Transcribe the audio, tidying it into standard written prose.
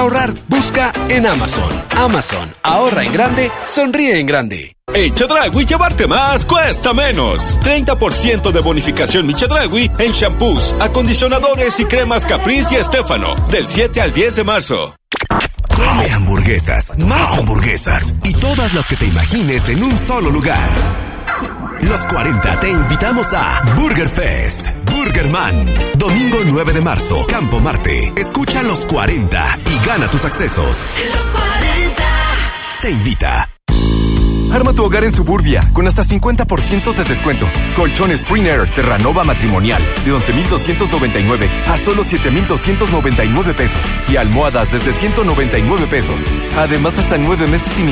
ahorrar, busca en Amazon. Amazon, ahorra en grande, sonríe en grande. En Chedraui llevarte más cuesta menos. 30% de bonificación Mi Chedraui en shampoos, acondicionadores y cremas Caprice y Estefano. Del 7 al 10 de marzo. Come hamburguesas, más hamburguesas y todas las que te imagines en un solo lugar. Los 40 te invitamos a Burger Fest, Burgerman. Domingo 9 de marzo, Campo Marte. Escucha Los 40 y gana tus accesos. Los 40 te invita. Arma tu hogar en Suburbia con hasta 50% de descuento. Colchón Spring Air Terranova matrimonial de 11,299 a solo 7,299 pesos. Y almohadas desde 199 pesos. Además, hasta 9 meses sin